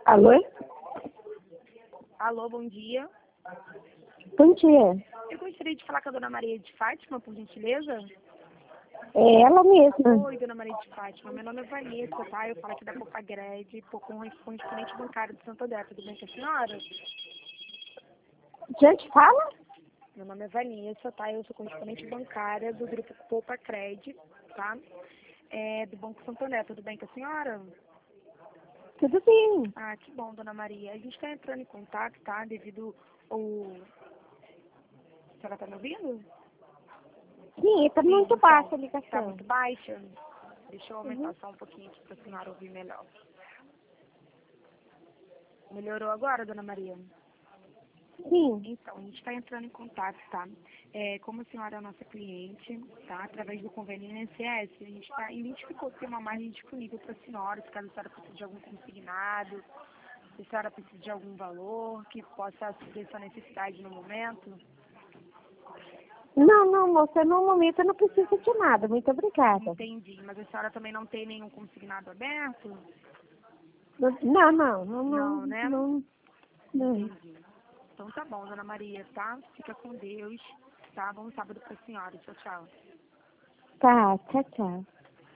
Alô? Alô, bom dia. Bom dia. Eu gostaria de falar com a dona Maria de Fátima, por gentileza. É ela mesma. Oi, dona Maria de Fátima. Meu nome é Vanessa, tá? Eu falo aqui da Copagred, com correspondente bancário de Santo André. Tudo bem com a senhora? Gente, fala? Meu nome é Vanessa, tá? Eu sou correspondente bancária do grupo Copagred, tá? Do Banco Santo André. Tudo bem com a senhora? Tudo bem. Ah, que bom, dona Maria. A gente está entrando em contato, tá? Devido ao... A senhora tá me ouvindo? Sim, tá muito Então, baixa a tá ligação. muito baixa? Deixa eu aumentar só um pouquinho aqui para a senhora ouvir melhor. Melhorou agora, dona Maria? Sim. Então, a gente está entrando em contato, tá? Como a senhora é nossa cliente, tá? Através do convênio INSS, a gente identificou que tem uma margem disponível para a senhora, se caso a senhora precise de algum consignado, se a senhora precisa de algum valor que possa suprir sua necessidade no momento. Não, moça, no momento eu não preciso de nada. Muito obrigada. Entendi, mas a senhora também não tem nenhum consignado aberto? Não. Não, né? Não. Entendi. Então tá bom, dona Maria, tá? Fica com Deus, tá? Bom sábado pra senhora. Tchau, tchau. Tá, tchau.